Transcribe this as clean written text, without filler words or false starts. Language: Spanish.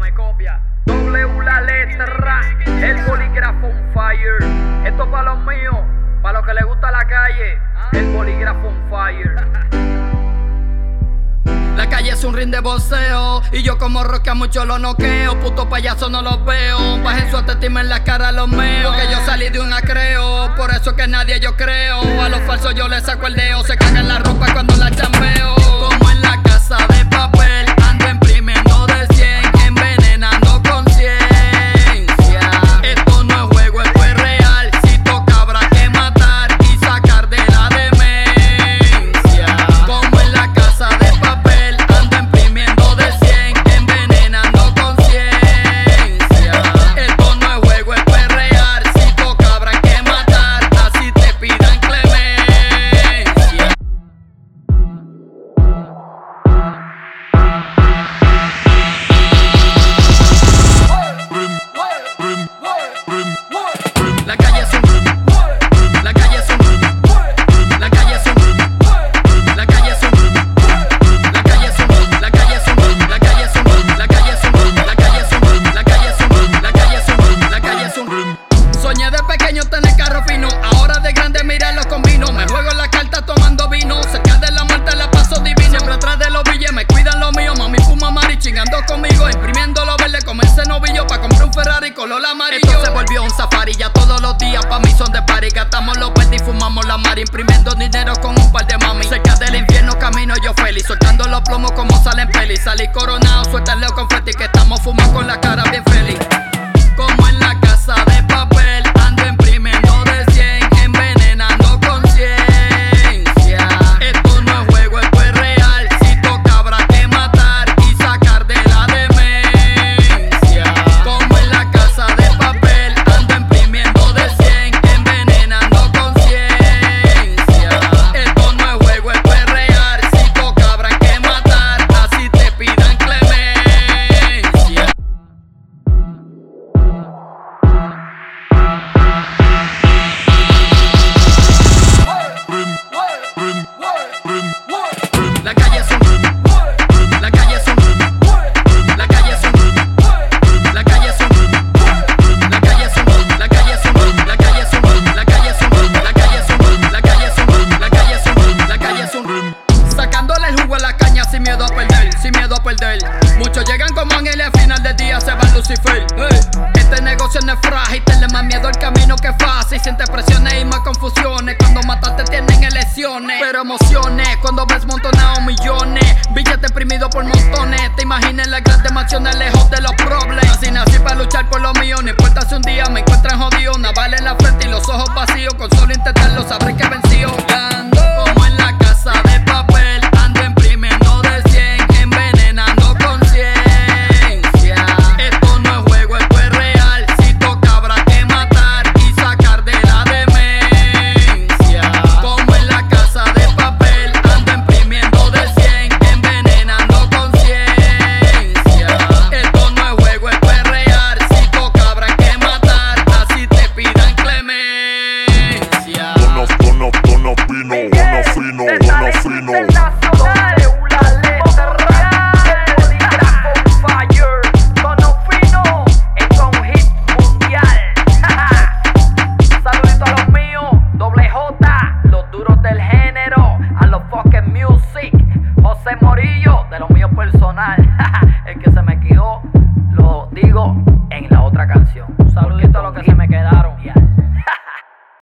me copia. W la letra, el bolígrafo on fire. Esto para los míos, para los que les gusta la calle. El bolígrafo on fire. La calle es un ring de boxeo y yo como rock a muchos los noqueo. Puto payaso no los veo, bajen su autoestima en la cara a los meos. Que yo salí de un acreo, por eso que nadie yo creo. A los falsos yo les saco el dedo, se cagan la ropa cuando la chambeo. Como en la casa de papel, ando imprimiendo de 100, envenenando conciencia. Esto no es juego, esto es real. Si toca habrá que matar y sacar de la demencia. Como en la casa de papel, ando imprimiendo de 100, envenenando conciencia. Esto no es juego, esto es real. Si toca habrá que matar, así te pidan clemencia. La calle es un, la calle es un, la calle es un, la calle es un, la calle es un, la calle es un, la calle es un, la calle es un, la calle es un, la calle es un, la calle es un, la calle es un. Soñé de pequeño tener carro fino, ahora de grande mirarlo con vino. Me juego en la carta tomando vino, cerca de la muerte la paso divino. Siempre atrás de los billetes me cuidan los míos, mami fuma mari chingando conmigo, imprimiendo lo verde como ese novillo pa' comprar un Ferrari color amarillo. Esto se volvió un safari ya todos los días pa' mí son de party. Gastamos los verdes y fumamos la mari, imprimiendo dinero con un par de mami. Cerca del infierno camino yo feliz, soltando los plomos como salen pelis. Salí coronado, suéltale confeti que estamos fumando con la cara bien feliz. Como en la casa de papel, ando imprimiendo de 100, envenenando conciencia. Esto no es juego, esto es real. Si toca habrá que matar y sacar de la demencia. Como en la casa de papel, ando imprimiendo de 100, envenenando conciencia. Esto no es juego, esto es real. Si toca habrá que matar, así te pidan clemencia. La calle es un, la calle es un, la calle es un, la calle es un, la calle es un, la calle es un, la calle es un, la calle es un, la calle es un, la calle es un, la calle es un, la calle es un. Sacándole el jugo a la caña sin miedo a perder, sin miedo a perder. Muchos llegan como ángeles, al final del día se va Lucifer. Este negocio no es frágil, tenle más miedo al camino que fácil. Siente presiones y más confusiones, cuando mataste tienen elecciones. Pero emociones, cuando ves montonados millones, billetes imprimidos por montones. Te imaginas las grandes mansiones lejos de los problemas. Así nací para luchar por lo mío, no importa si un día me encuentran jodido. Naval en la frente y los ojos vacíos, con solo intentarlo sabré que venció.